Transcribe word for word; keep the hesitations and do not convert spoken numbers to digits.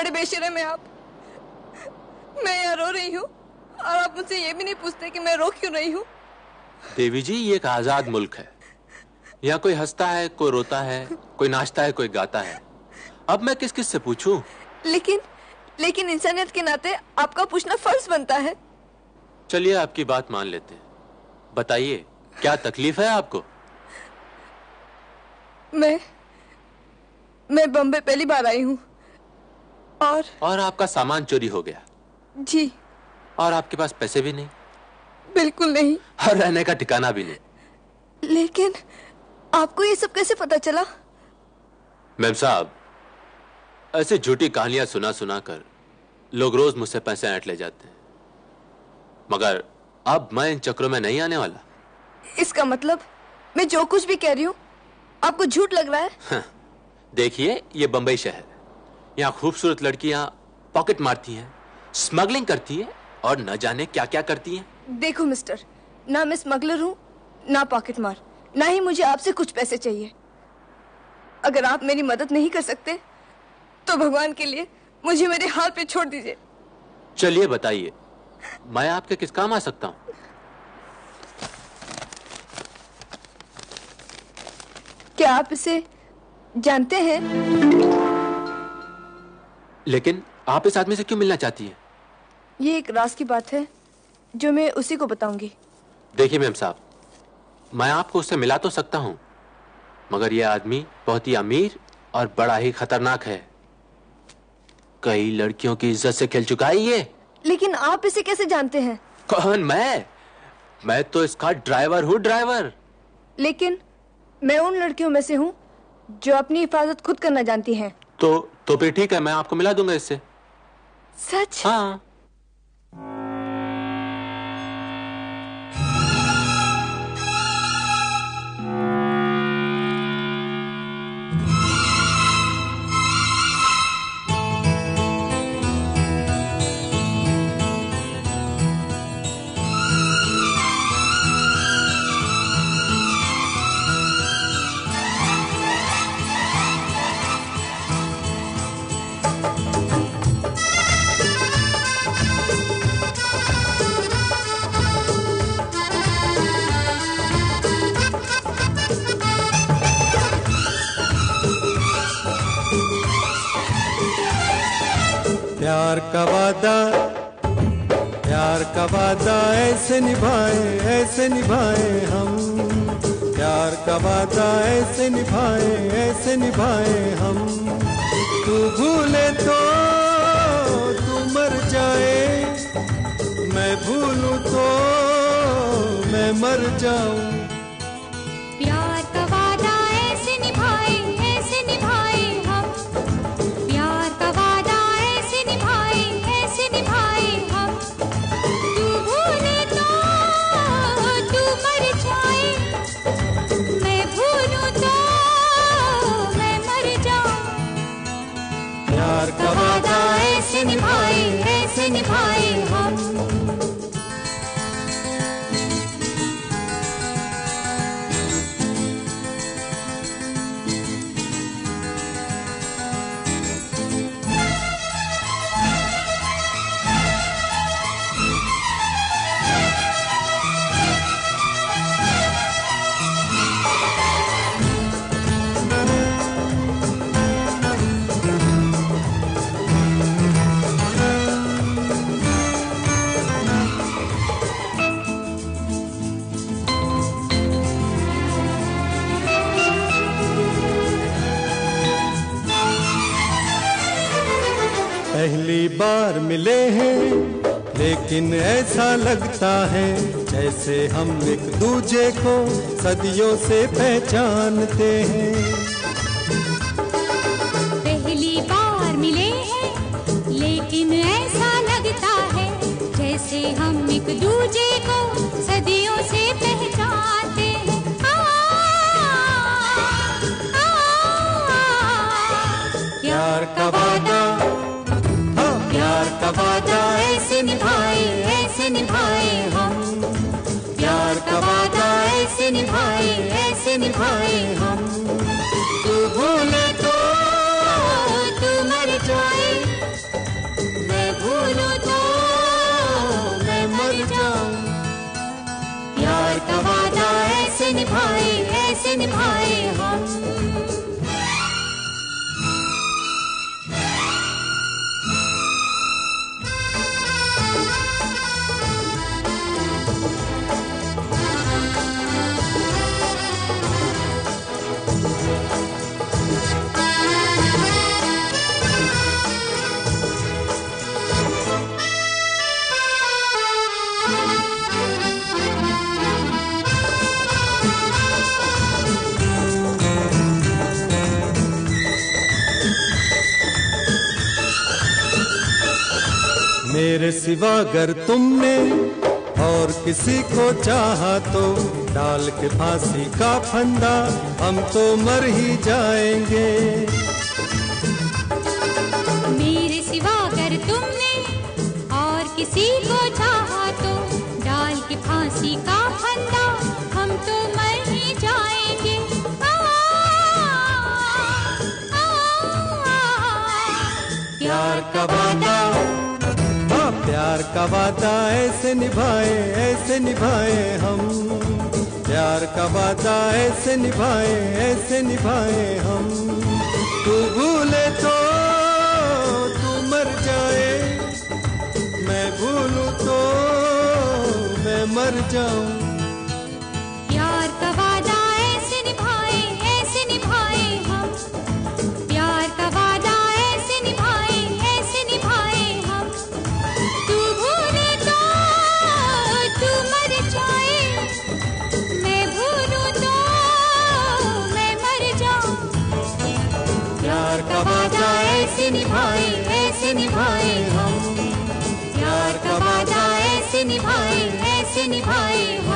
बड़े बेशरम हैं आप। मैं यहाँ रो रही हूँ और आप मुझसे ये भी नहीं पूछते कि मैं रो क्यों रही हूँ। देवी जी, ये एक आजाद मुल्क है। यहाँ कोई हंसता है, कोई रोता है, कोई नाचता है, कोई गाता है। अब मैं किस किस से पूछूं? लेकिन लेकिन इंसानियत के नाते आपका पूछना फर्ज बनता है। चलिए, आपकी बात मान लेते हैं। बताइए, क्या तकलीफ है आपको? मैं मैं बम्बई पहली बार आई हूँ और और आपका सामान चोरी हो गया? जी। और आपके पास पैसे भी नहीं? बिल्कुल नहीं। और रहने का ठिकाना भी नहीं। लेकिन आपको ये सब कैसे पता चला? मैम साहब, ऐसे झूठी कहानियां सुना सुना कर लोग रोज मुझसे पैसे ऐंठ ले जाते हैं, मगर अब मैं इन चक्रों में नहीं आने वाला। इसका मतलब मैं जो कुछ भी कह रही हूँ आपको झूठ लग रहा है? हाँ, देखिए, ये बंबई शहर, यहाँ खूबसूरत लड़कियां पॉकेट मारती हैं, स्मगलिंग करती हैं और न जाने क्या क्या करती हैं। देखो मिस्टर, ना मैं स्मगलर हूँ ना पॉकेट मार, ना ही मुझे आपसे कुछ पैसे चाहिए। अगर आप मेरी मदद नहीं कर सकते तो भगवान के लिए मुझे मेरे हाल पे छोड़ दीजिए। चलिए बताइए, मैं आपके किस काम आ सकता हूँ? क्या आप इसे जानते हैं? लेकिन आप इस आदमी से क्यों मिलना चाहती हैं? ये एक राज की बात है जो मैं उसी को बताऊंगी। देखिए मैम साहब, मैं आपको उससे मिला तो सकता हूँ, मगर यह आदमी बहुत ही अमीर और बड़ा ही खतरनाक है। कई लड़कियों की इज्जत से खेल चुका है ये। लेकिन आप इसे कैसे जानते हैं? कौन? मैं मैं तो इसका ड्राइवर हूँ, ड्राइवर। लेकिन मैं उन लड़कियों में से हूँ जो अपनी हिफाजत खुद करना जानती हैं। तो तो फिर ठीक है, मैं आपको मिला दूंगा इससे। सच? हाँ। प्यार का वादा, प्यार का वादा ऐसे निभाए, ऐसे निभाए हम। प्यार का वादा ऐसे निभाए, ऐसे निभाए हम। तू भूले तो तू मर जाए, मैं भूलूं तो मैं मर जाऊं। प्यार का वादा ऐसे निभाए, ऐसे निभाए हम। प्यार का वादा ऐसे निभाए, ऐसे निभाए हम। तू भूले तो तू मर जाए, मैं भूलूं तो मैं मर जाऊं। प्यार का वादा ऐसे निभाए, ऐसे निभाए हम। पहली बार मिले हैं, लेकिन ऐसा लगता है जैसे हम एक दूजे को सदियों से पहचानते हैं। पहली बार मिले हैं, लेकिन ऐसा लगता है जैसे हम एक दूजे को सदियों से पहचानते हैं। आ, आ, आ, प्यार का वादा, प्यार का वादा ऐसे निभाए, ऐसे निभाए हम। प्यार का वादा ऐसे निभाए, ऐसे निभाए हम। तू भूले तो तू मर जाए, मेरे सिवा अगर तुमने और किसी को चाहा तो डाल के फांसी का फंदा हम तो मर ही जाएंगे। मेरे सिवा अगर तुमने और किसी को चाहा तो डाल के फांसी का फंदा हम तो मर ही जाएंगे। आ, आ, आ, प्यार का वादा, हाँ प्यार का वादा ऐसे निभाए ऐसे निभाए हम, प्यार का वादा ऐसे निभाए ऐसे निभाए हम। तू भूले तो तू मर जाए, मैं भूलूं तो मैं मर जाऊं। प्यार का वादा ऐसे निभाए ऐसे निभाए हम, प्यार का वादा ऐसे निभाए ऐसे निभाए हम। तू भूले तो तू मर जाए, मैं भूलूं तो मैं मर जाऊं। प्यार का वादा ऐसे निभाए ऐसे निभाए हम, प्यार का वादा ऐसे निभाए ऐसे निभाए हम।